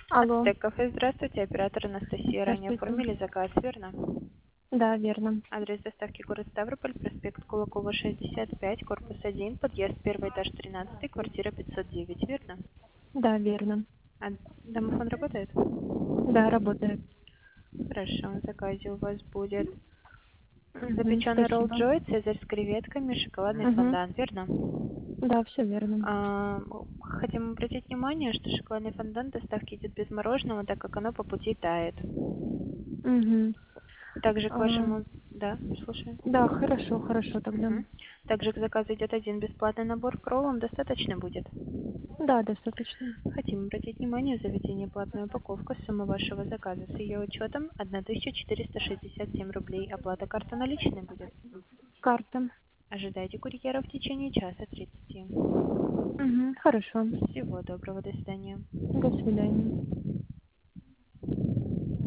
Алло, Ацтек кафе, здравствуйте, оператор Анастасия. Ранее здравствуйте. оформили заказ, верно? Да, верно. Адрес доставки город Ставрополь, проспект Кулакова, 65, корпус 1, подъезд, первый этаж, 13, квартира 509, верно? Да, верно. А домофон работает? Да, работает. Хорошо, в заказе у вас будет Угу, запеченный ролл спасибо. Джой, цезарь с креветками, шоколадный Угу. фондан, верно? Да, все верно. А, Хотим обратить внимание, что шоколадный фондан доставки идет без мороженого, так как оно по пути тает. Угу. Также к вашему... Да, слушаю. Да, хорошо, хорошо тогда. Мгм. Также к заказу идет один бесплатный набор к роллам, достаточно будет. Да, достаточно. Хотим обратить внимание, заведение платная упаковка, сумма вашего заказа с ее учетом 1467 рублей. Оплата карта наличной будет. Карта. Ожидайте курьера в течение часа 30. Угу, хорошо. Всего доброго, до свидания. До свидания.